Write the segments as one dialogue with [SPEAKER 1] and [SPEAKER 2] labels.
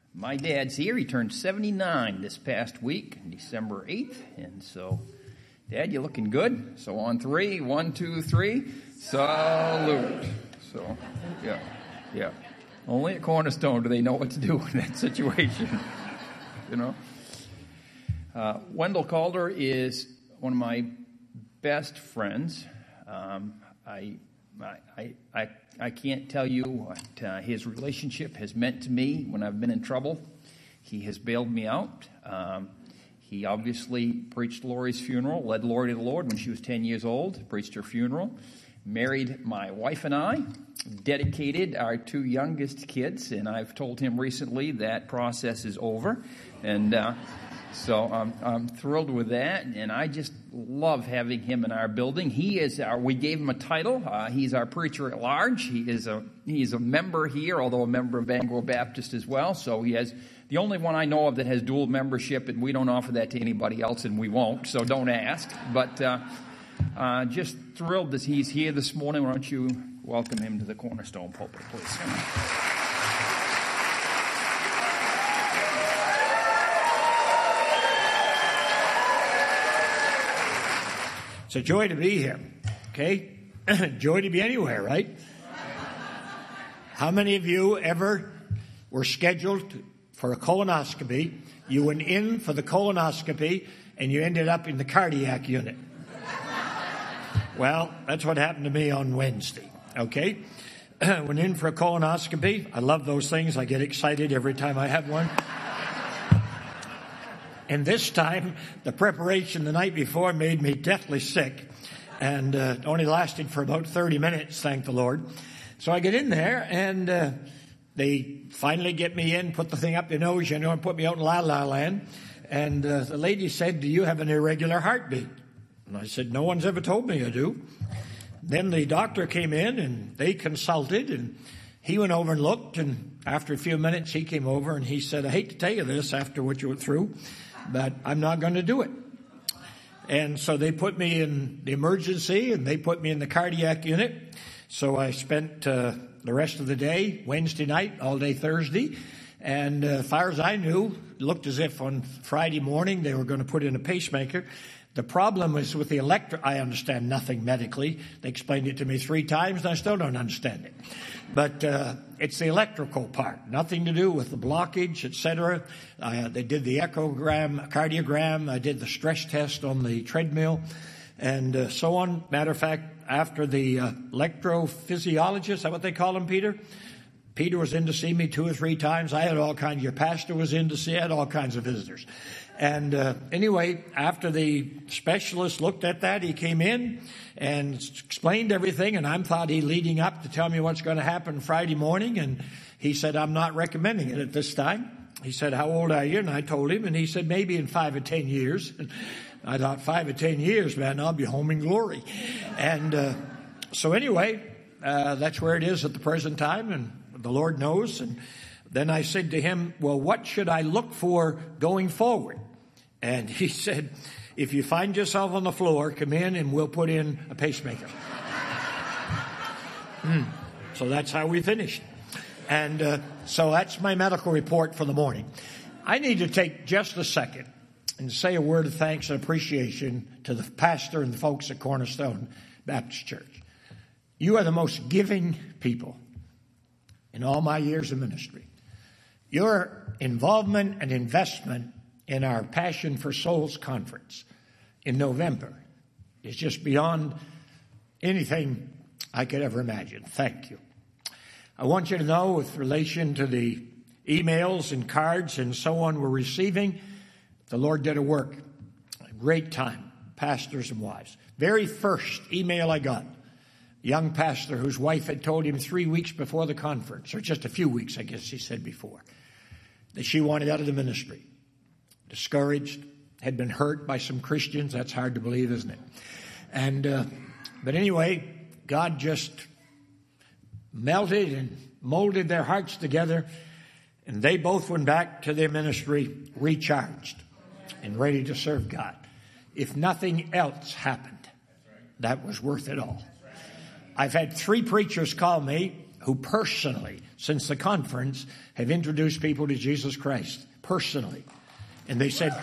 [SPEAKER 1] My dad's here. He turned 79 this past week, December 8th. And so, Dad, you looking good? So on 3, 1, 2, 3, salute. So, yeah. Only at Cornerstone do they know what to do in that situation, you know. Wendell Calder is one of my best friends. I can't tell you what his relationship has meant to me when I've been in trouble. He has bailed me out. He obviously preached Lori's funeral, led Lori to the Lord when she was 10 years old, preached her funeral, married my wife and I, dedicated our 2 youngest kids, and I've told him recently that process is over. And so I'm thrilled with that, and I just love having him in our building. We gave him a title. He's our preacher at large. He's a member here, although a member of Bangor Baptist as well. So he has the only one I know of that has dual membership, and we don't offer that to anybody else, and we won't. So don't ask. But just thrilled that he's here this morning. Why don't you welcome him to the Cornerstone pulpit, please?
[SPEAKER 2] It's a joy to be here, okay? Joy to be anywhere, right? How many of you ever were scheduled for a colonoscopy? You went in for the colonoscopy and you ended up in the cardiac unit. Well, that's what happened to me on Wednesday, okay? Went in for a colonoscopy. I love those things. I get excited every time I have one. And this time, the preparation the night before made me deathly sick. And only lasted for about 30 minutes, thank the Lord. So I get in there, and they finally get me in, put the thing up their nose, and put me out in la-la land. And the lady said, "Do you have an irregular heartbeat?" And I said, "No one's ever told me I do." Then the doctor came in, and they consulted, and he went over and looked. And after a few minutes, he came over, and he said, "I hate to tell you this after what you went through, but I'm not going to do it." And so they put me in the emergency, and they put me in the cardiac unit. So I spent the rest of the day, Wednesday night, all day Thursday. And as far as I knew, it looked as if on Friday morning they were going to put in a pacemaker. The problem was with the I understand nothing medically. They explained it to me 3 times, and I still don't understand it. But it's the electrical part, nothing to do with the blockage, etc. They did the cardiogram. I did the stress test on the treadmill, and so on. Matter of fact, after the electrophysiologist, is that what they call him, Peter? Peter was in to see me 2 or 3 times. I had all kinds. Your pastor was in to see. I had all kinds of visitors. And anyway, after the specialist looked at that, he came in and explained everything. And I thought he leading up to tell me what's going to happen Friday morning. And he said, "I'm not recommending it at this time." He said, "How old are you?" And I told him. And he said, "Maybe in 5 or 10 years. And I thought, 5 or 10 years, man, I'll be home in glory. And so anyway, that's where it is at the present time. And the Lord knows. And then I said to him, "Well, what should I look for going forward?" And he said, "If you find yourself on the floor, come in and we'll put in a pacemaker." So that's how we finished. And so that's my medical report for the morning. I need to take just a second and say a word of thanks and appreciation to the pastor and the folks at Cornerstone Baptist Church. You are the most giving people in all my years of ministry. Your involvement and investment in our Passion for Souls conference in November is just beyond anything I could ever imagine. Thank you. I want you to know, with relation to the emails and cards and so on we're receiving, the Lord did a work. A great time, pastors and wives. Very first email I got, young pastor whose wife had told him 3 weeks before the conference, or just a few weeks, I guess he said before, that she wanted out of the ministry. Discouraged, had been hurt by some Christians. That's hard to believe, isn't it? And but anyway, God just melted and molded their hearts together, and they both went back to their ministry recharged and ready to serve God. If nothing else happened, that was worth it all. I've had 3 preachers call me who personally, since the conference, have introduced people to Jesus Christ, personally. And they said,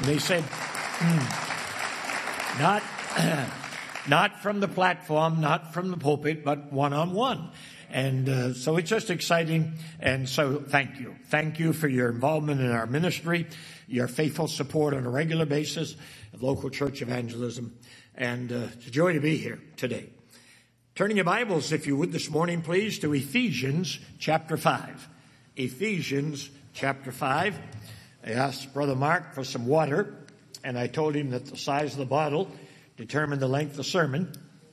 [SPEAKER 2] not from the platform, not from the pulpit, but one-on-one. And so it's just exciting. And so thank you. Thank you for your involvement in our ministry, your faithful support on a regular basis of local church evangelism. And it's a joy to be here today. Turning your Bibles, if you would, this morning, please, to Ephesians chapter 5. Ephesians chapter 5. I asked Brother Mark for some water, and I told him that the size of the bottle determined the length of the sermon.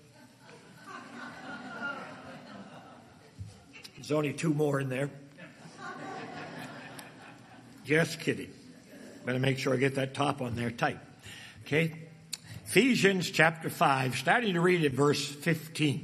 [SPEAKER 2] There's only 2 more in there. Just kidding. Better make sure I get that top on there tight. Okay? Ephesians chapter 5, starting to read at verse 15.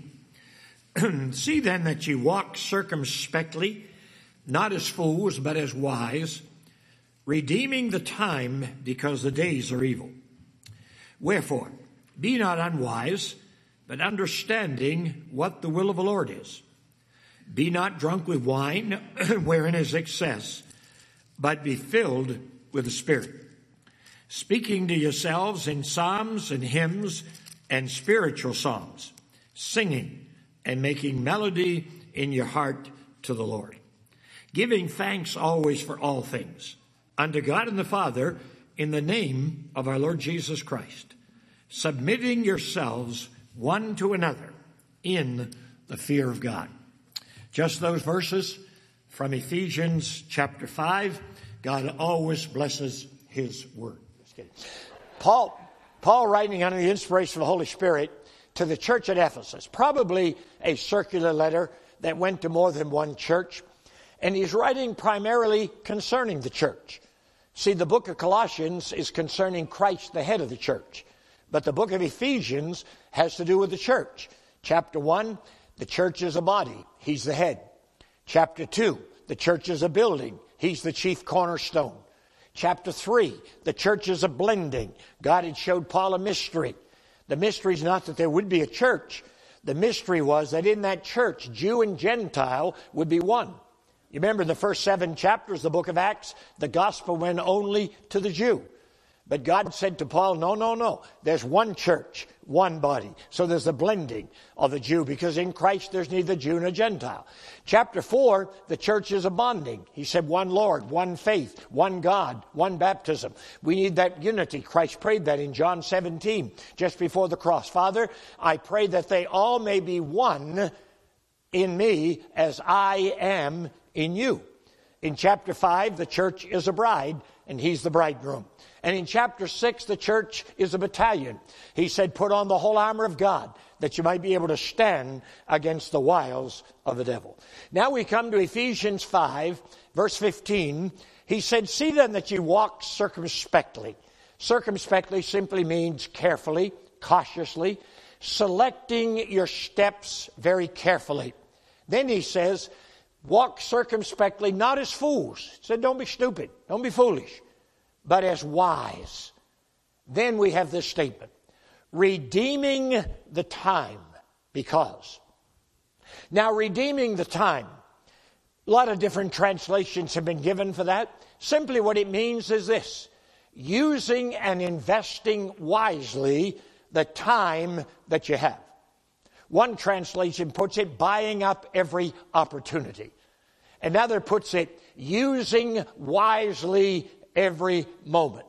[SPEAKER 2] See then that ye walk circumspectly, not as fools, but as wise, redeeming the time, because the days are evil. Wherefore, be not unwise, but understanding what the will of the Lord is. Be not drunk with wine, wherein is excess, but be filled with the Spirit, speaking to yourselves in psalms and hymns and spiritual songs, singing and making melody in your heart to the Lord, giving thanks always for all things unto God and the Father in the name of our Lord Jesus Christ, submitting yourselves one to another in the fear of God. Just those verses from Ephesians chapter 5. God always blesses his word. Paul writing under the inspiration of the Holy Spirit to the church at Ephesus, probably a circular letter that went to more than one church, and he's writing primarily concerning the church. See, the book of Colossians is concerning Christ, the head of the church, but the book of Ephesians has to do with the church. Chapter 1, the church is a body. He's the head. Chapter 2, the church is a building. He's the chief cornerstone. Chapter 3, the church is a blending. God had showed Paul a mystery. The mystery is not that there would be a church. The mystery was that in that church, Jew and Gentile would be one. You remember the first 7 chapters of the book of Acts, the gospel went only to the Jew. But God said to Paul, no. There's one church, one body. So there's a blending of the Jew, because in Christ there's neither Jew nor Gentile. Chapter 4, the church is a bonding. He said one Lord, one faith, one God, one baptism. We need that unity. Christ prayed that in John 17, just before the cross. Father, I pray that they all may be one in me as I am in you. In chapter 5, the church is a bride, and he's the bridegroom. And in chapter 6, the church is a battalion. He said, put on the whole armor of God, that you might be able to stand against the wiles of the devil. Now we come to Ephesians 5, verse 15. He said, see then that you walk circumspectly. Circumspectly simply means carefully, cautiously, selecting your steps very carefully. Then he says, walk circumspectly, not as fools. He said, don't be stupid, don't be foolish, but as wise. Then we have this statement, redeeming the time, because. Now, redeeming the time, a lot of different translations have been given for that. Simply what it means is this, using and investing wisely the time that you have. One translation puts it, buying up every opportunity. Another puts it, using wisely every moment.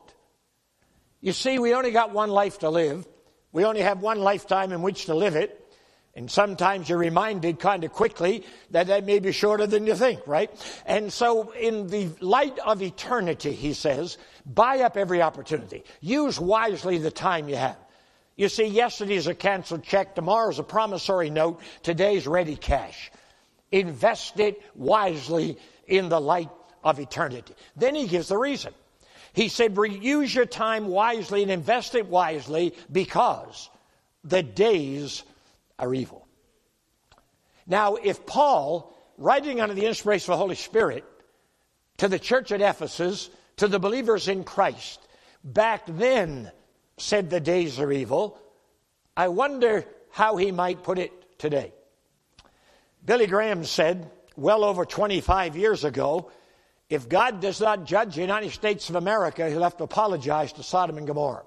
[SPEAKER 2] You see, we only got one life to live. We only have one lifetime in which to live it. And sometimes you're reminded kind of quickly that may be shorter than you think, right? And so in the light of eternity, he says, buy up every opportunity. Use wisely the time you have. You see, yesterday's a canceled check, tomorrow's a promissory note, today's ready cash. Invest it wisely in the light of eternity. Then he gives the reason. He said, use your time wisely and invest it wisely, because the days are evil. Now, if Paul, writing under the inspiration of the Holy Spirit to the church at Ephesus, to the believers in Christ, back then said the days are evil, I wonder how he might put it today. Billy Graham said, well over 25 years ago, if God does not judge the United States of America, he'll have to apologize to Sodom and Gomorrah.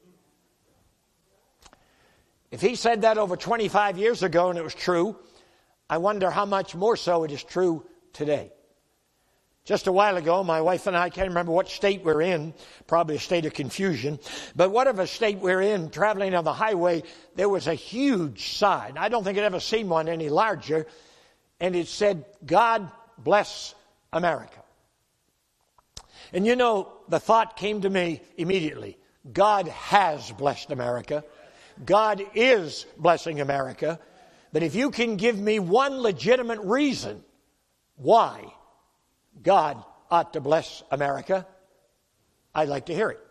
[SPEAKER 2] If he said that over 25 years ago and it was true, I wonder how much more so it is true today. Just a while ago, my wife and I can't remember what state we're in, probably a state of confusion, but whatever state we're in, traveling on the highway, there was a huge sign. I don't think I'd ever seen one any larger, and it said, God bless America. And you know, the thought came to me immediately, God has blessed America. God is blessing America. But if you can give me one legitimate reason why God ought to bless America, I'd like to hear it.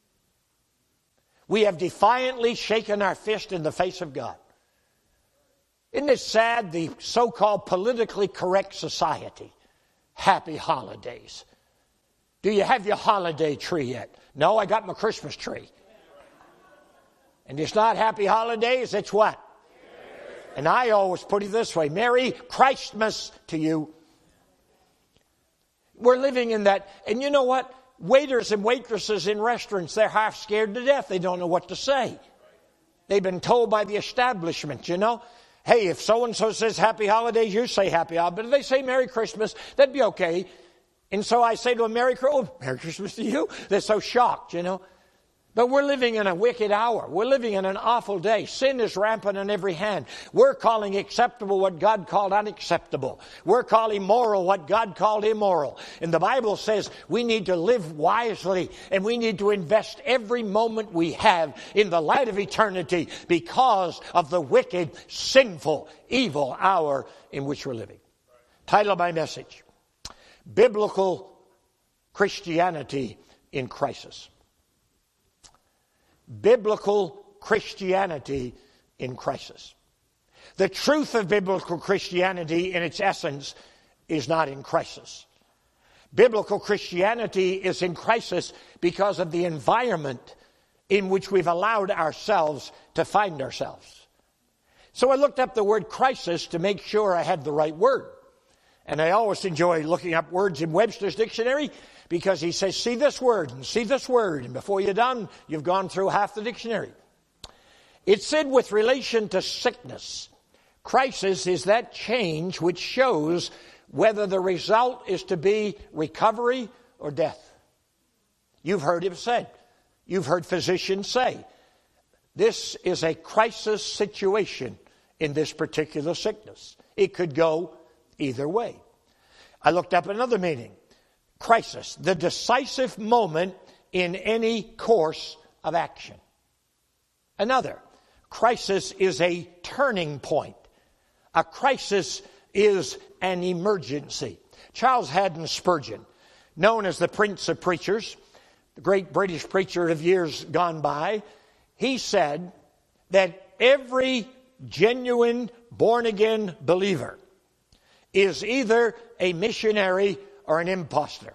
[SPEAKER 2] We have defiantly shaken our fist in the face of God. Isn't it sad, the so-called politically correct society? Happy holidays. Do you have your holiday tree yet? No, I got my Christmas tree. And it's not happy holidays, it's what? And I always put it this way, Merry Christmas to you. We're living in that. And you know what? Waiters and waitresses in restaurants, they're half scared to death. They don't know what to say. They've been told by the establishment, you know. Hey, if so-and-so says happy holidays, you say happy holidays. But if they say Merry Christmas, that'd be okay. And so I say to them, Merry Christmas to you. They're so shocked, you know. But we're living in a wicked hour. We're living in an awful day. Sin is rampant on every hand. We're calling acceptable what God called unacceptable. We're calling moral what God called immoral. And the Bible says we need to live wisely and we need to invest every moment we have in the light of eternity because of the wicked, sinful, evil hour in which we're living. Title of my message, Biblical Christianity in Crisis. Biblical Christianity in crisis. The truth of biblical Christianity in its essence is not in crisis. Biblical Christianity is in crisis because of the environment in which we've allowed ourselves to find ourselves. So I looked up the word crisis to make sure I had the right word. And I always enjoy looking up words in Webster's dictionary because he says, see this word and see this word. And before you're done, you've gone through half the dictionary. It said with relation to sickness, crisis is that change which shows whether the result is to be recovery or death. You've heard him say. You've heard physicians say. This is a crisis situation in this particular sickness. It could go either way. I looked up another meaning. Crisis, the decisive moment in any course of action. Another, crisis is a turning point. A crisis is an emergency. Charles Haddon Spurgeon, known as the Prince of Preachers, the great British preacher of years gone by, he said that every genuine born-again believer is either a missionary or an imposter.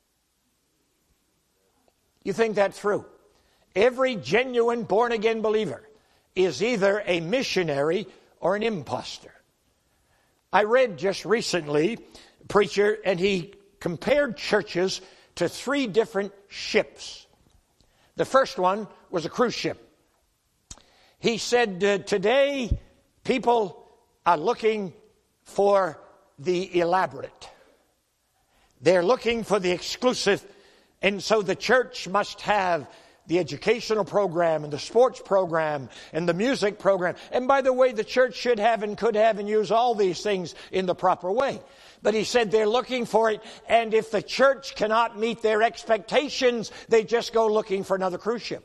[SPEAKER 2] You think that through. Every genuine born-again believer is either a missionary or an imposter. I read just recently a preacher, and he compared churches to 3 different ships. The first one was a cruise ship. He said, today people are looking for the elaborate. They're looking for the exclusive, and so the church must have the educational program and the sports program and the music program. And by the way, the church should have and could have and use all these things in the proper way. But he said they're looking for it, and if the church cannot meet their expectations, they just go looking for another cruise ship.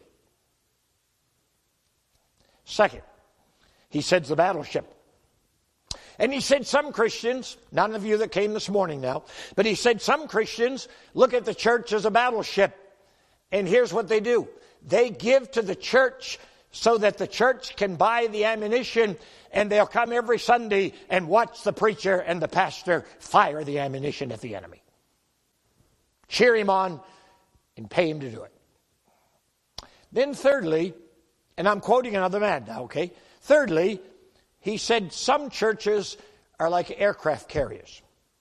[SPEAKER 2] Second, he said the battleship. And he said some Christians, none of you that came this morning now, but he said some Christians look at the church as a battleship. And here's what they do. They give to the church so that the church can buy the ammunition, and they'll come every Sunday and watch the preacher and the pastor fire the ammunition at the enemy. Cheer him on and pay him to do it. Then thirdly, and I'm quoting another man now, okay? Thirdly, he said some churches are like aircraft carriers.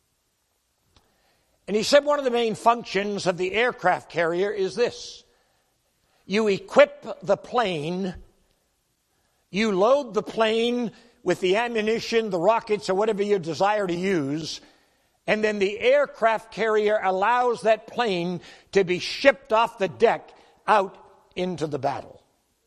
[SPEAKER 2] And he said one of the main functions of the aircraft carrier is this. You equip the plane, you load the plane with the ammunition, the rockets, or whatever you desire to use, and then the aircraft carrier allows that plane to be shipped off the deck out into the battle.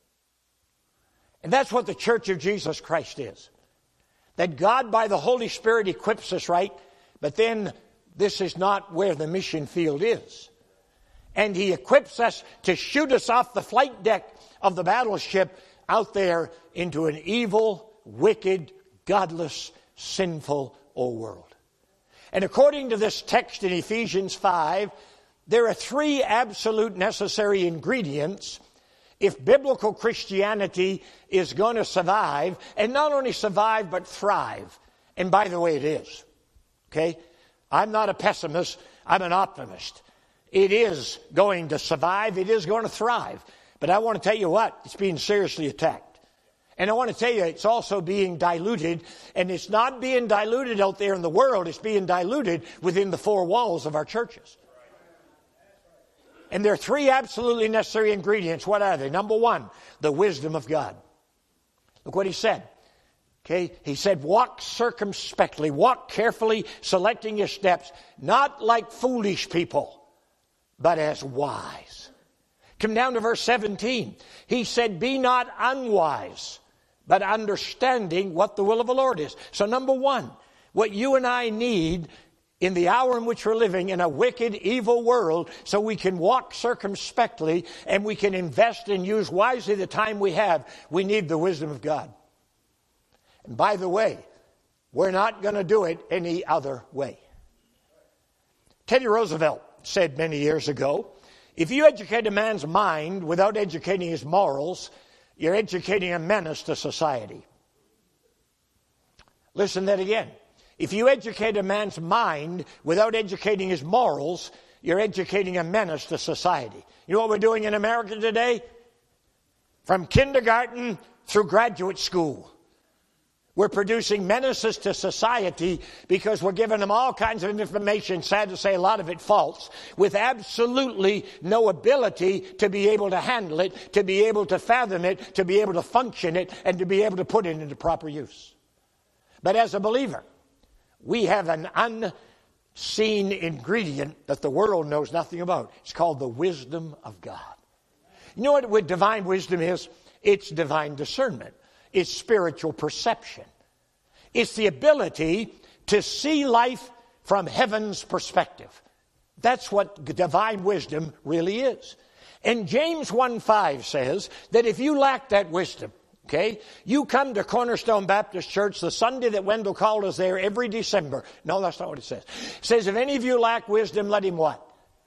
[SPEAKER 2] And that's what the Church of Jesus Christ is. That God, by the Holy Spirit, equips us, right? But then this is not where the mission field is. And He equips us to shoot us off the flight deck of the battleship out there into an evil, wicked, godless, sinful old world. And according to this text in Ephesians 5, there are 3 absolute necessary ingredients if biblical Christianity is going to survive, and not only survive, but thrive. And by the way, it is. Okay? I'm not a pessimist. I'm an optimist. It is going to survive. It is going to thrive. But I want to tell you what, it's being seriously attacked. And I want to tell you, it's also being diluted, and it's not being diluted out there in the world. It's being diluted within the 4 walls of our churches. And there are 3 absolutely necessary ingredients. What are they? Number 1, the wisdom of God. Look what He said. Okay, He said, walk circumspectly, walk carefully, selecting your steps, not like foolish people, but as wise. Come down to verse 17. He said, be not unwise, but understanding what the will of the Lord is. So number 1, what you and I need in the hour in which we're living in a wicked, evil world, so we can walk circumspectly and we can invest and use wisely the time we have, we need the wisdom of God. And by the way, we're not going to do it any other way. Teddy Roosevelt said many years ago, if you educate a man's mind without educating his morals, you're educating a menace to society. Listen to that again. If you educate a man's mind without educating his morals, you're educating a menace to society. You know what we're doing in America today? From kindergarten through graduate school, we're producing menaces to society because we're giving them all kinds of information, sad to say a lot of it false, with absolutely no ability to be able to handle it, to be able to fathom it, to be able to function it, and to be able to put it into proper use. But as a believer, we have an unseen ingredient that the world knows nothing about. It's called the wisdom of God. You know what divine wisdom is? It's divine discernment. It's spiritual perception. It's the ability to see life from heaven's perspective. That's what divine wisdom really is. And James 1:5 says that if you lack that wisdom, okay, you come to Cornerstone Baptist Church the Sunday that Wendell called us there every December. No, that's not what it says. It says, if any of you lack wisdom, let him what?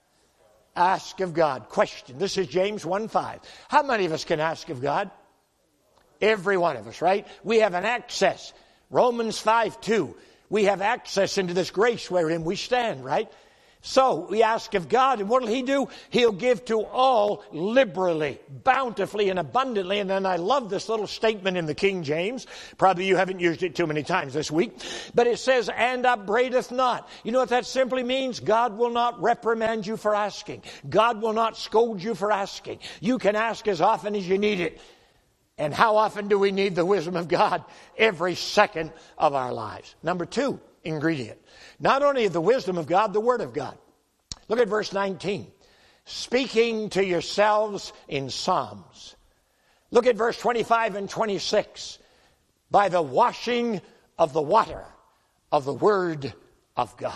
[SPEAKER 2] Ask of God. Question. This is James 1:5. How many of us can ask of God? Every one of us, right? We have an access. Romans 5:2. We have access into this grace wherein we stand, right? So we ask of God, and what will He do? He'll give to all liberally, bountifully, and abundantly. And then I love this little statement in the King James. Probably you haven't used it too many times this week. But it says, and upbraideth not. You know what that simply means? God will not reprimand you for asking. God will not scold you for asking. You can ask as often as you need it. And how often do we need the wisdom of God? Every second of our lives. Number 2 ingredient. Not only the wisdom of God, the Word of God. Look at verse 19. Speaking to yourselves in psalms. Look at verse 25 and 26. By the washing of the water of the Word of God.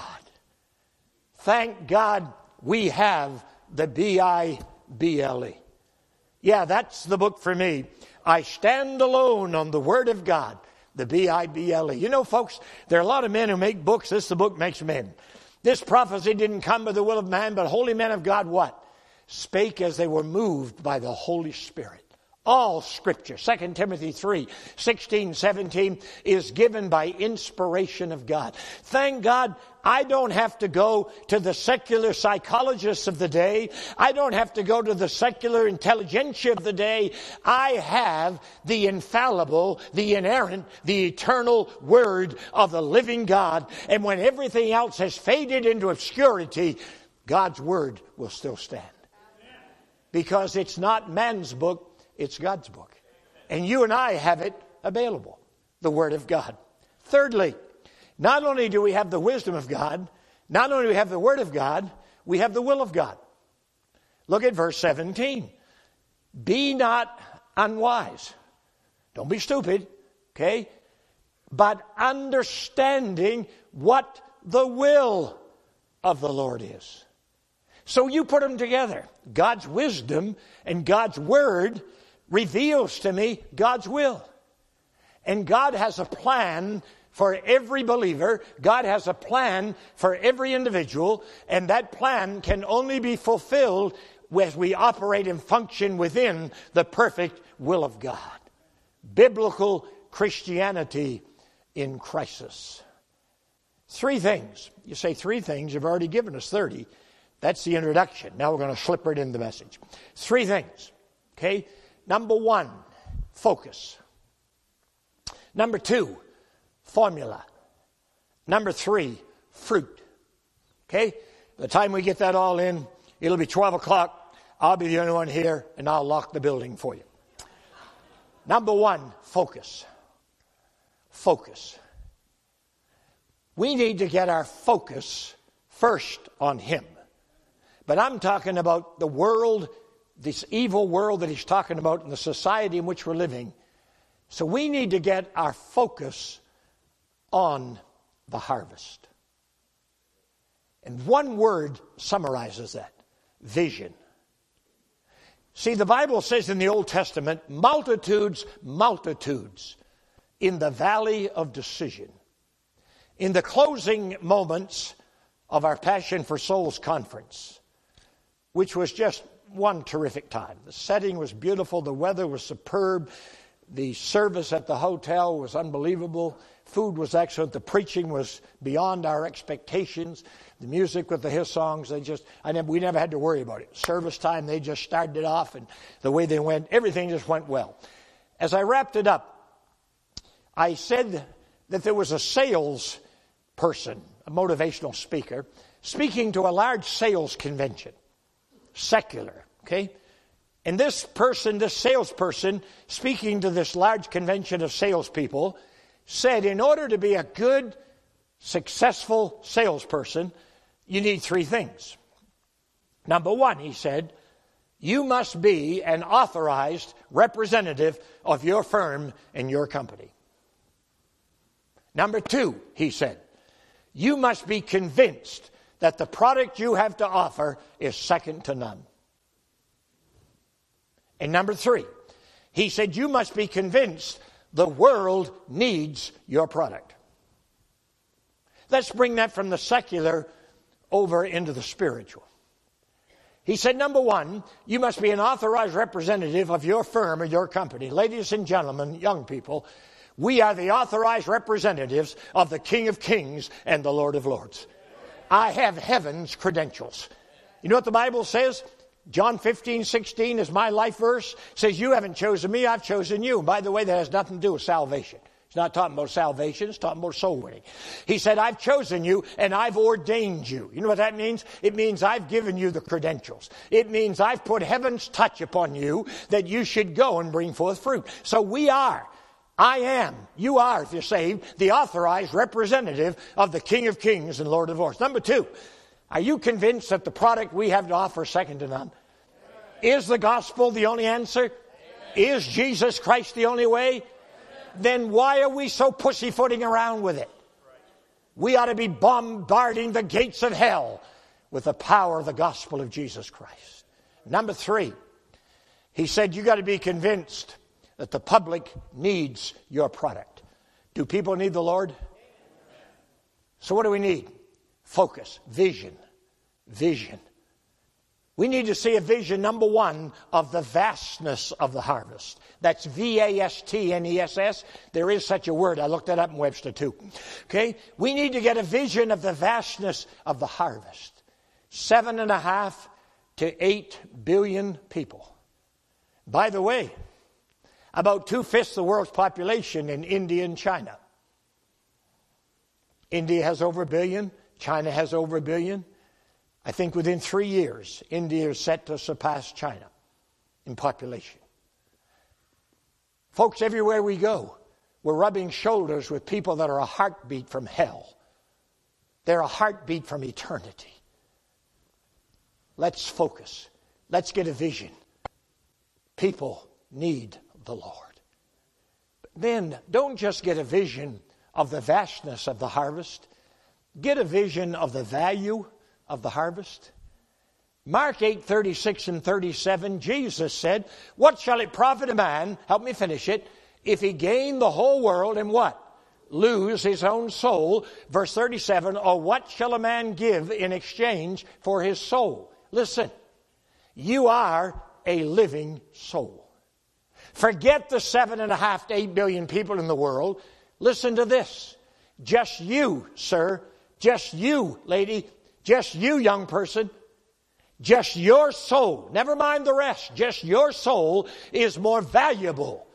[SPEAKER 2] Thank God we have the Bible. Yeah, that's the book for me. I stand alone on the Word of God, the Bible. You know, folks, there are a lot of men who make books. This the book makes men. This prophecy didn't come by the will of man, but holy men of God what? Spake as they were moved by the Holy Spirit. All Scripture, 2 Timothy 3, 16, 17, is given by inspiration of God. Thank God I don't have to go to the secular psychologists of the day. I don't have to go to the secular intelligentsia of the day. I have the infallible, the inerrant, the eternal Word of the living God. And when everything else has faded into obscurity, God's Word will still stand. Because it's not man's book. It's God's book. And you and I have it available, the Word of God. Thirdly, not only do we have the wisdom of God, not only do we have the Word of God, we have the will of God. Look at verse 17. Be not unwise. Don't be stupid, okay? But understanding what the will of the Lord is. So you put them together. God's wisdom and God's Word reveals to me God's will. And God has a plan for every believer. God has a plan for every individual. And that plan can only be fulfilled as we operate and function within the perfect will of God. Biblical Christianity in crisis. 3 things. You say 3 things. You've already given us 30. That's the introduction. Now we're going to slip right into the message. 3 things. Okay? Number 1, focus. Number 2, formula. Number 3, fruit. Okay? By the time we get that all in, it'll be 12 o'clock. I'll be the only one here, and I'll lock the building for you. Number 1, focus. Focus. We need to get our focus first on Him. But I'm talking about the world, this evil world that he's talking about, in the society in which we're living. So we need to get our focus on the harvest. And one word summarizes that: vision. See, the Bible says in the Old Testament, multitudes, multitudes in the valley of decision. In the closing moments of our Passion for Souls conference, which was just one terrific time. The setting was beautiful. The weather was superb. The service at the hotel was unbelievable. Food was excellent. The preaching was beyond our expectations. The music with the hymn songs, we never had to worry about it. Service time, they just started it off, and the way they went, everything just went well. As I wrapped it up, I said that there was a sales person, a motivational speaker, speaking to a large sales convention. Secular, okay? And this salesperson, speaking to this large convention of salespeople, said in order to be a good, successful salesperson, you need 3 things. Number 1, he said, you must be an authorized representative of your firm and your company. Number 2, he said, you must be convinced that the product you have to offer is second to none. And number 3, he said you must be convinced the world needs your product. Let's bring that from the secular over into the spiritual. He said, number 1, you must be an authorized representative of your firm or your company. Ladies and gentlemen, young people, we are the authorized representatives of the King of Kings and the Lord of Lords. I have heaven's credentials. You know what the Bible says? John 15:16 is my life verse. It says, you haven't chosen me, I've chosen you. And by the way, that has nothing to do with salvation. It's not talking about salvation, it's talking about soul winning. He said, I've chosen you and I've ordained you. You know what that means? It means I've given you the credentials. It means I've put heaven's touch upon you that you should go and bring forth fruit. So I am, you are, if you're saved, the authorized representative of the King of Kings and Lord of Lords. Number 2, are you convinced that the product we have to offer is second to none? Is the gospel the only answer? Is Jesus Christ the only way? Then why are we so pussyfooting around with it? We ought to be bombarding the gates of hell with the power of the gospel of Jesus Christ. Number 3, he said you got to be convinced that the public needs your product. Do people need the Lord? So what do we need? Focus, vision. We need to see a vision, number one, of the vastness of the harvest. That's V-A-S-T-N-E-S-S. There is such a word. I looked that up in Webster too. Okay? We need to get a vision of the vastness of the harvest. 7.5 to 8 billion people. By the way, about 2/5 of the world's population in India and China. India has over 1 billion. China has over 1 billion. I think within 3 years, India is set to surpass China in population. Folks, everywhere we go, we're rubbing shoulders with people that are a heartbeat from hell. They're a heartbeat from eternity. Let's focus. Let's get a vision. People need the Lord. But then, don't just get a vision of the vastness of the harvest. Get a vision of the value of the harvest. Mark 8:36 and 37, Jesus said, "What shall it profit a man," help me finish it, "if he gain the whole world and what? Lose his own soul." Verse 37, "Or what shall a man give in exchange for his soul?" Listen, you are a living soul. Forget the 7.5 to 8 billion people in the world. Listen to this. Just you, sir, just you, lady, just you, young person, just your soul, never mind the rest, just your soul is more valuable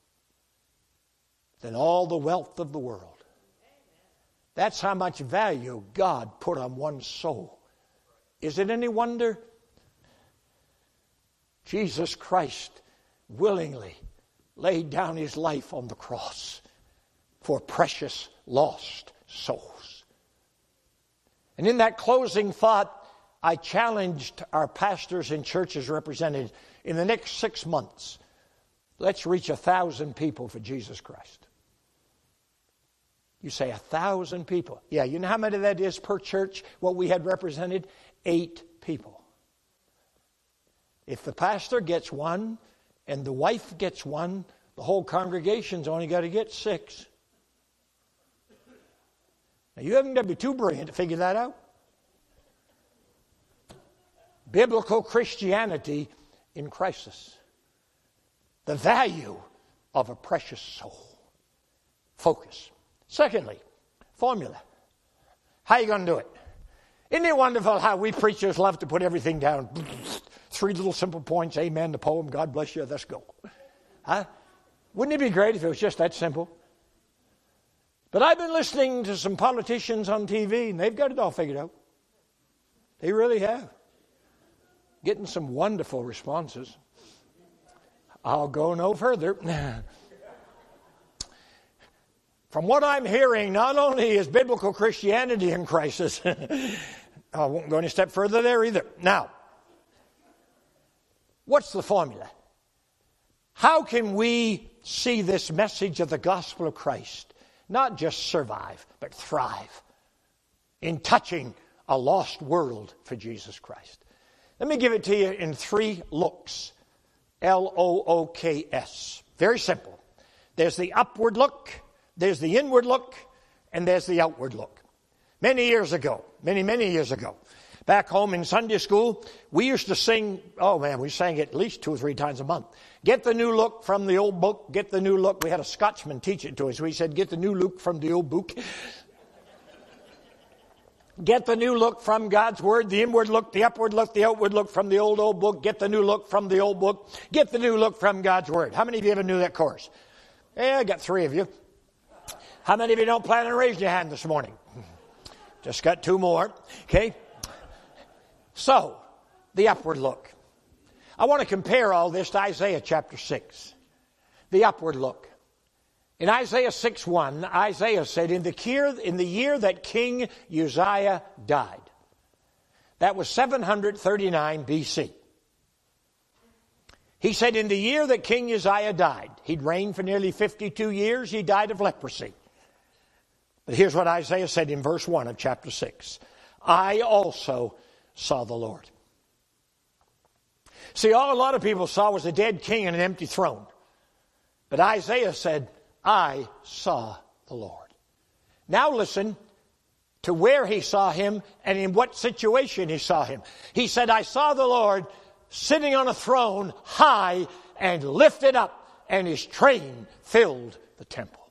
[SPEAKER 2] than all the wealth of the world. That's how much value God put on one soul. Is it any wonder Jesus Christ willingly laid down his life on the cross for precious lost souls? And in that closing thought, I challenged our pastors and churches represented in the next 6 months, let's reach 1,000 people for Jesus Christ. You say 1,000 people. Yeah, you know how many that is per church, what we had represented? 8 people. If the pastor gets 1 and the wife gets 1, the whole congregation's only got to get 6. Now, you haven't got to be too brilliant to figure that out. Biblical Christianity in crisis. The value of a precious soul. Focus. Secondly, formula. How are you going to do it? Isn't it wonderful how we preachers love to put everything down? 3 little simple points. Amen. The poem. God bless you. Let's go. Huh? Wouldn't it be great if it was just that simple? But I've been listening to some politicians on TV, and they've got it all figured out. They really have. Getting some wonderful responses. I'll go no further. From what I'm hearing, not only is biblical Christianity in crisis, I won't go any step further there either. Now, what's the formula? How can we see this message of the gospel of Christ not just survive, but thrive in touching a lost world for Jesus Christ? Let me give it to you in 3 looks. L-O-O-K-S. Very simple. There's the upward look, there's the inward look, and there's the outward look. Many years ago, many years ago, back home in Sunday school, we used to sing, we sang it at least 2 or 3 times a month. Get the new look from the old book, get the new look. We had a Scotsman teach it to us. We said, get the new look from the old book. Get the new look from God's Word, the inward look, the upward look, the outward look from the old book. Get the new look from the old book. Get the new look from God's Word. How many of you ever knew that chorus? Yeah, I got 3 of you. How many of you don't plan on raising your hand this morning? Just got 2 more. Okay? So, the upward look. I want to compare all this to Isaiah chapter 6. The upward look. In Isaiah 6:1, Isaiah said, in the year that King Uzziah died. That was 739 BC. He said, in the year that King Uzziah died, he'd reigned for nearly 52 years, he died of leprosy. But here's what Isaiah said in verse 1 of chapter 6. I also saw the Lord. See, all a lot of people saw was a dead king and an empty throne. But Isaiah said, I saw the Lord. Now listen, to where he saw him and in what situation he saw him. He said, I saw the Lord sitting on a throne high and lifted up, and his train filled the temple.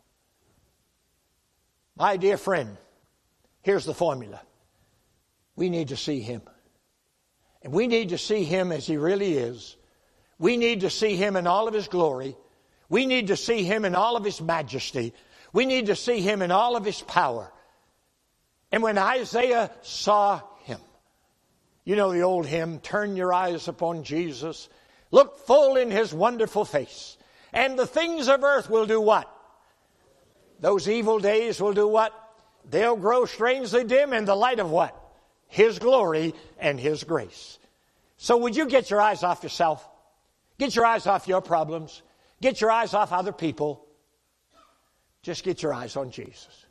[SPEAKER 2] My dear friend, here's the formula. We need to see him. And we need to see him as he really is. We need to see him in all of his glory. We need to see him in all of his majesty. We need to see him in all of his power. And when Isaiah saw him, you know the old hymn, turn your eyes upon Jesus, look full in his wonderful face, and the things of earth will do what? Those evil days will do what? They'll grow strangely dim in the light of what? His glory and his grace. So would you get your eyes off yourself? Get your eyes off your problems. Get your eyes off other people. Just get your eyes on Jesus.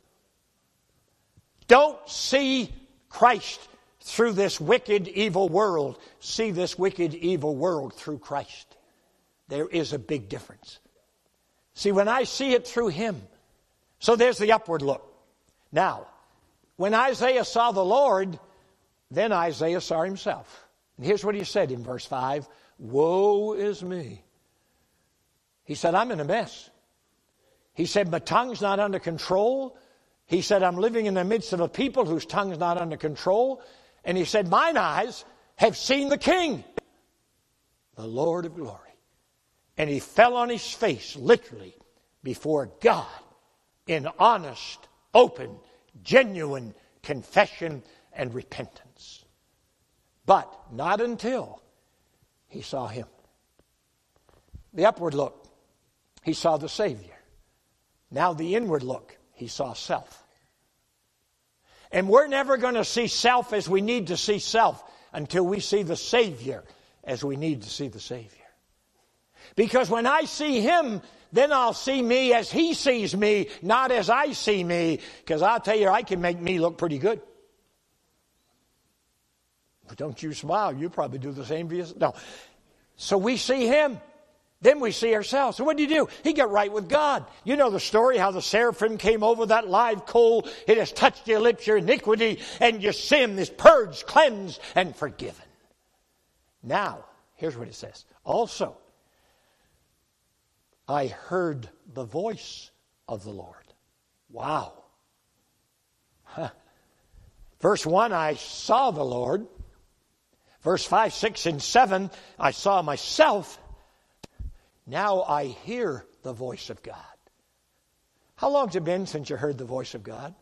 [SPEAKER 2] Don't see Christ through this wicked, evil world. See this wicked, evil world through Christ. There is a big difference. See, when I see it through him, so there's the upward look. Now, when Isaiah saw the Lord, then Isaiah saw himself. And here's what he said in verse 5. Woe is me. He said, I'm in a mess. He said, my tongue's not under control. He said, I'm living in the midst of a people whose tongue's not under control. And he said, mine eyes have seen the King, the Lord of glory. And he fell on his face, literally, before God in honest, open, genuine confession and repentance. But not until he saw him. The upward look, he saw the Savior. Now the inward look, he saw self. And we're never going to see self as we need to see self until we see the Savior as we need to see the Savior. Because when I see him, then I'll see me as he sees me, not as I see me. Because I'll tell you, I can make me look pretty good. But don't you smile. You probably do the same for yourself. No. So we see him. Then we see ourselves. So what did he do? He got right with God. You know the story, how the seraphim came over that live coal. It has touched your lips, your iniquity, and your sin is purged, cleansed, and forgiven. Now, here's what it says. Also, I heard the voice of the Lord. Wow. Verse 1, I saw the Lord. Verse 5, 6, and 7, I saw myself. Now I hear the voice of God. How long has it been since you heard the voice of God?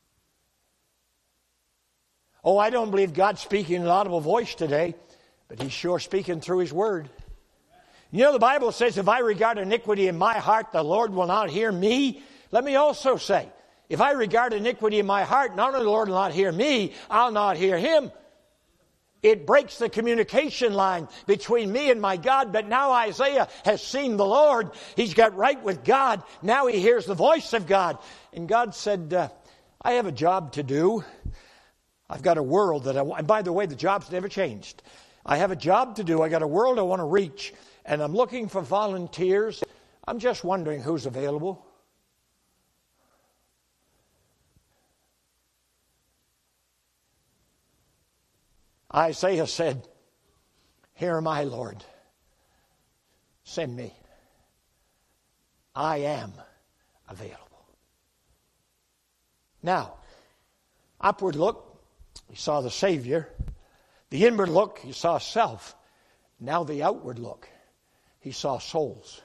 [SPEAKER 2] Oh, I don't believe God's speaking in an audible voice today, but he's sure speaking through his word. You know, the Bible says, if I regard iniquity in my heart, the Lord will not hear me. Let me also say, if I regard iniquity in my heart, not only the Lord will not hear me, I'll not hear him. It breaks the communication line between me and my God. But now Isaiah has seen the Lord. He's got right with God. Now he hears the voice of God. And God said, I have a job to do. I've got a world that I want. And by the way, the job's never changed. I have a job to do. I got a world I want to reach. And I'm looking for volunteers. I'm just wondering who's available. Isaiah said, here am I, Lord. Send me. I am available. Now, upward look, he saw the Savior. The inward look, he saw self. Now the outward look, he saw souls.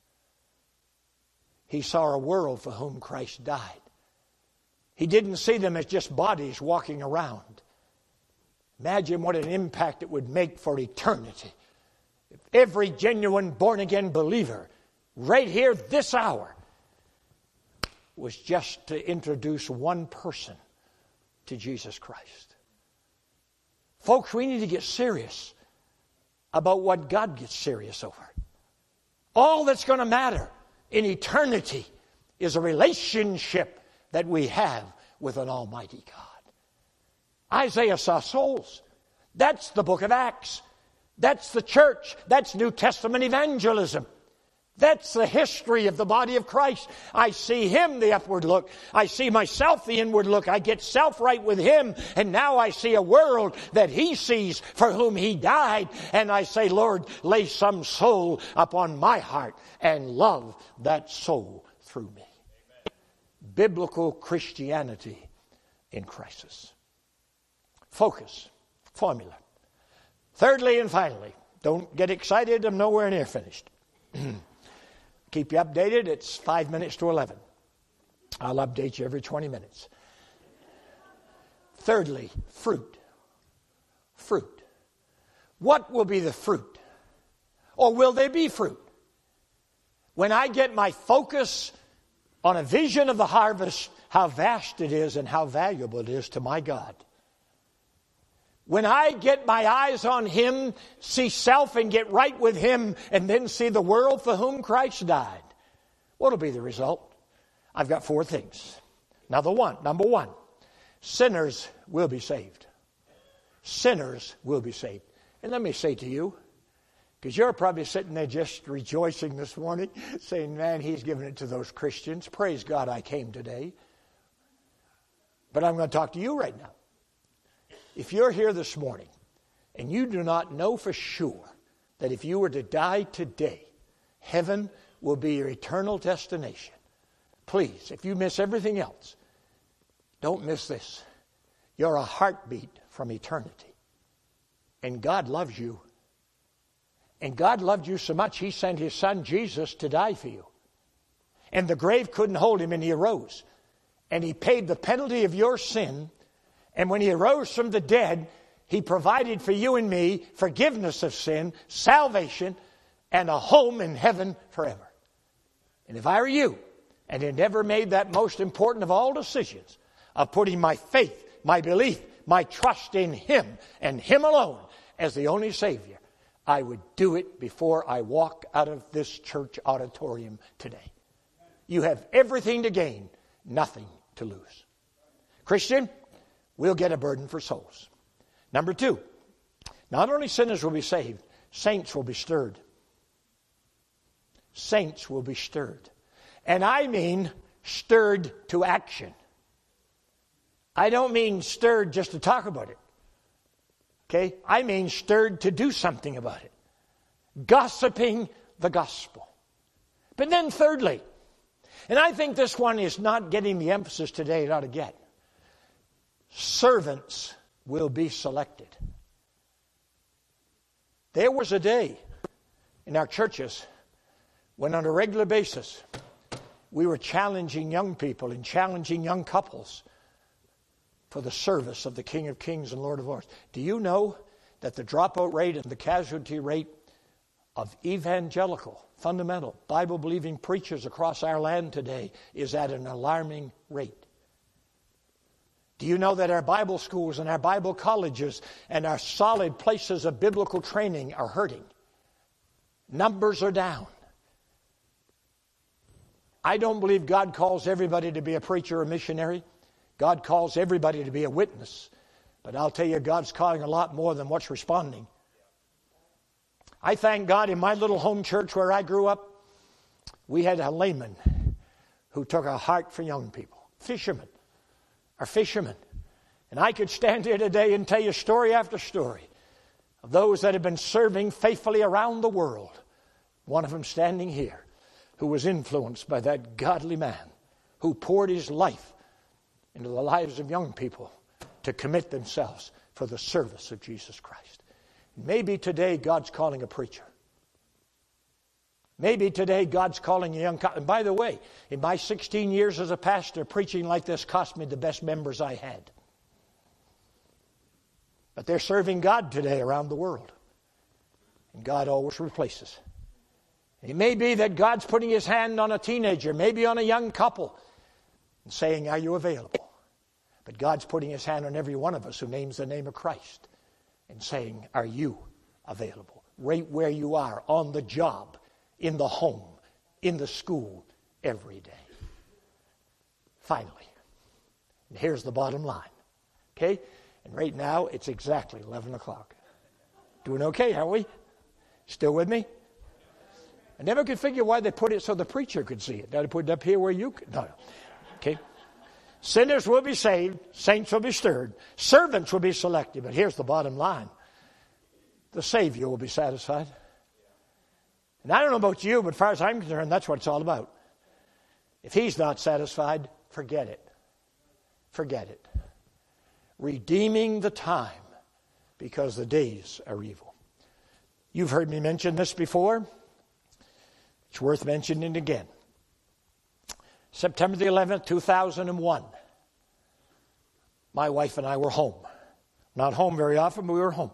[SPEAKER 2] He saw a world for whom Christ died. He didn't see them as just bodies walking around. Imagine what an impact it would make for eternity. If every genuine born-again believer, right here, this hour, was just to introduce one person to Jesus Christ. Folks, we need to get serious about what God gets serious over. All that's going to matter in eternity is a relationship that we have with an almighty God. Isaiah saw souls. That's the book of Acts. That's the church. That's New Testament evangelism. That's the history of the body of Christ. I see Him, the upward look. I see myself, the inward look. I get self-right with Him, and now I see a world that He sees for whom He died. And I say, Lord, lay some soul upon my heart and love that soul through me. Amen. Biblical Christianity in crisis. Focus. Formula. Thirdly and finally, don't get excited. I'm nowhere near finished. Keep you updated. It's 5 minutes to 11. I'll update you every 20 minutes. Thirdly, fruit. Fruit. What will be the fruit? Or will there be fruit? When I get my focus on a vision of the harvest, how vast it is and how valuable it is to my God. When I get my eyes on Him, see self and get right with Him, and then see the world for whom Christ died, what will be the result? I've got 4 things. Number one, sinners will be saved. Sinners will be saved. And let me say to you, because you're probably sitting there just rejoicing this morning, saying, man, He's given it to those Christians. Praise God I came today. But I'm going to talk to you right now. If you're here this morning and you do not know for sure that if you were to die today, heaven will be your eternal destination, please, if you miss everything else, don't miss this. You're a heartbeat from eternity. And God loves you. And God loved you so much, He sent His Son Jesus to die for you. And the grave couldn't hold Him, and He arose. And He paid the penalty of your sin. And when He arose from the dead, He provided for you and me forgiveness of sin, salvation, and a home in heaven forever. And if I were you, and had never made that most important of all decisions, of putting my faith, my belief, my trust in Him, and Him alone as the only Savior, I would do it before I walk out of this church auditorium today. You have everything to gain, nothing to lose. Christian, we'll get a burden for souls. Number 2, not only sinners will be saved, saints will be stirred. Saints will be stirred. And I mean stirred to action. I don't mean stirred just to talk about it. Okay? I mean stirred to do something about it. Gossiping the gospel. But then thirdly, and I think this one is not getting the emphasis today it ought to get. Servants will be selected. There was a day in our churches when on a regular basis we were challenging young people and challenging young couples for the service of the King of Kings and Lord of Lords. Do you know that the dropout rate and the casualty rate of evangelical, fundamental, Bible-believing preachers across our land today is at an alarming rate? Do you know that our Bible schools and our Bible colleges and our solid places of biblical training are hurting? Numbers are down. I don't believe God calls everybody to be a preacher or missionary. God calls everybody to be a witness. But I'll tell you, God's calling a lot more than what's responding. I thank God in my little home church where I grew up, we had a layman who took a heart for young people. Fishermen. And I could stand here today and tell you story after story of those that have been serving faithfully around the world. One of them standing here who was influenced by that godly man who poured his life into the lives of young people to commit themselves for the service of Jesus Christ. Maybe today God's calling a preacher. Maybe today God's calling a young couple. And by the way, in my 16 years as a pastor, preaching like this cost me the best members I had. But they're serving God today around the world. And God always replaces. It may be that God's putting His hand on a teenager, maybe on a young couple, and saying, are you available? But God's putting His hand on every one of us who names the name of Christ and saying, are you available? Right where you are, on the job, in the home, in the school, every day. Finally, and here's the bottom line. Okay? And right now, it's exactly 11 o'clock. Doing okay, aren't we? Still with me? I never could figure why they put it so the preacher could see it. They put it up here where you could. No. Okay. Sinners will be saved. Saints will be stirred. Servants will be selected. But here's the bottom line. The Savior will be satisfied. And I don't know about you, but as far as I'm concerned, that's what it's all about. If He's not satisfied, forget it. Forget it. Redeeming the time because the days are evil. You've heard me mention this before. It's worth mentioning again. September the 11th, 2001. My wife and I were home. Not home very often, but we were home.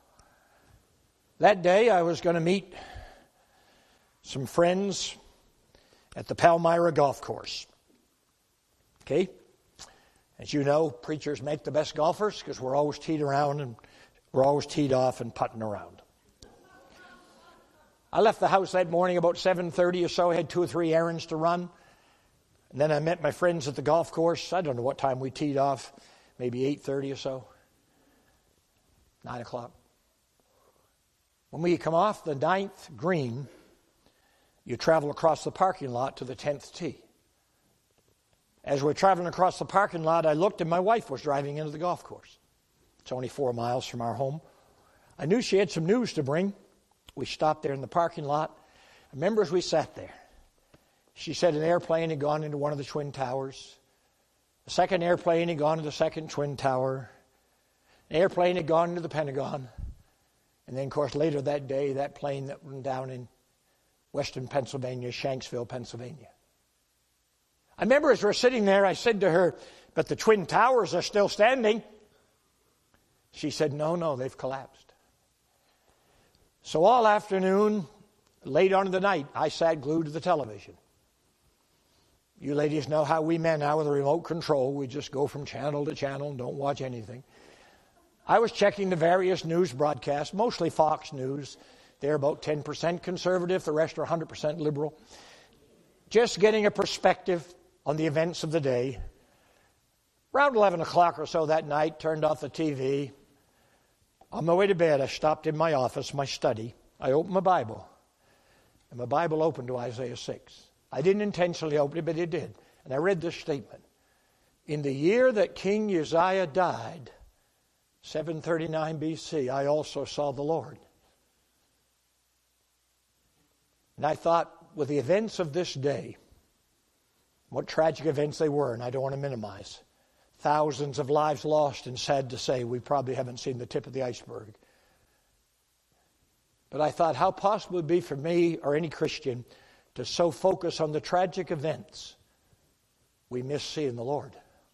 [SPEAKER 2] That day I was going to meet some friends at the Palmyra Golf Course. Okay? As you know, preachers make the best golfers because we're always teed around and we're always teed off and putting around. I left the house that morning about 7:30 or so. I had 2 or 3 errands to run. And then I met my friends at the golf course. I don't know what time we teed off. Maybe 8:30 or so. 9 o'clock. When we come off the 9th green, you travel across the parking lot to the 10th tee. As we're traveling across the parking lot, I looked and my wife was driving into the golf course. It's only 4 miles from our home. I knew she had some news to bring. We stopped there in the parking lot. I remember as we sat there, she said an airplane had gone into one of the Twin Towers. The second airplane had gone to the second Twin Tower. An airplane had gone into the Pentagon. And then, of course, later that day, that plane that went down in western Pennsylvania, Shanksville, Pennsylvania. I remember as we're sitting there, I said to her, but the Twin Towers are still standing. She said, no, they've collapsed. So all afternoon, late on in the night, I sat glued to the television. You ladies know how we men are with a remote control. We just go from channel to channel and don't watch anything. I was checking the various news broadcasts, mostly Fox News. They're about 10% conservative. The rest are 100% liberal. Just getting a perspective on the events of the day. Around 11 o'clock or so that night, turned off the TV. On my way to bed, I stopped in my office, my study. I opened my Bible. And my Bible opened to Isaiah 6. I didn't intentionally open it, but it did. And I read this statement. In the year that King Uzziah died, 739 BC, I also saw the Lord. And I thought, with the events of this day, what tragic events they were, and I don't want to minimize. Thousands of lives lost, and sad to say, we probably haven't seen the tip of the iceberg. But I thought, how possible would it be for me or any Christian to so focus on the tragic events we miss seeing the Lord?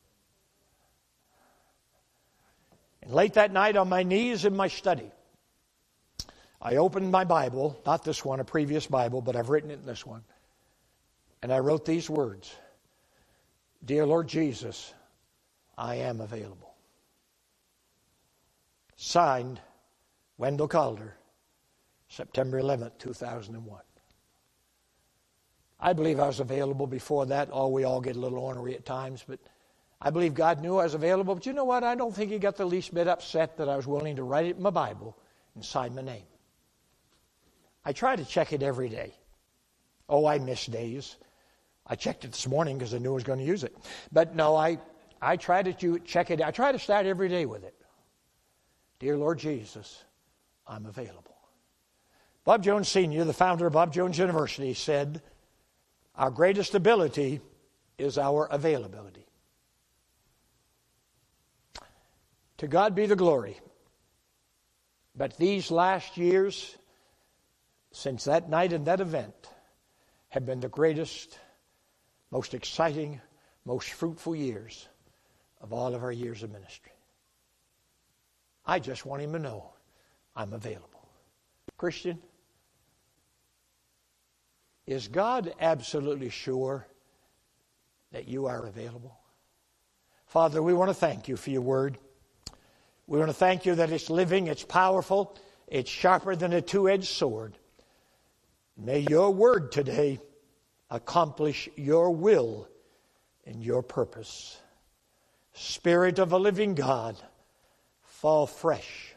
[SPEAKER 2] And late that night on my knees in my study, I opened my Bible, not this one, a previous Bible, but I've written it in this one. And I wrote these words, Dear Lord Jesus, I am available. Signed, Wendell Calder, September 11th, 2001. I believe I was available before that. We all get a little ornery at times, but I believe God knew I was available. But you know what? I don't think He got the least bit upset that I was willing to write it in my Bible and sign my name. I try to check it every day. I miss days. I checked it this morning because I knew I was going to use it. But no, I try to check it. I try to start every day with it. Dear Lord Jesus, I'm available. Bob Jones Sr., the founder of Bob Jones University, said, our greatest ability is our availability. To God be the glory. But these last years, since that night and that event, have been the greatest, most exciting, most fruitful years of all of our years of ministry. I just want him to know I'm available. Christian, is God absolutely sure that you are available? Father, we want to thank you for your word. We want to thank you that it's living, it's powerful, it's sharper than a two-edged sword. May your word today accomplish your will and your purpose. Spirit of a living God, fall fresh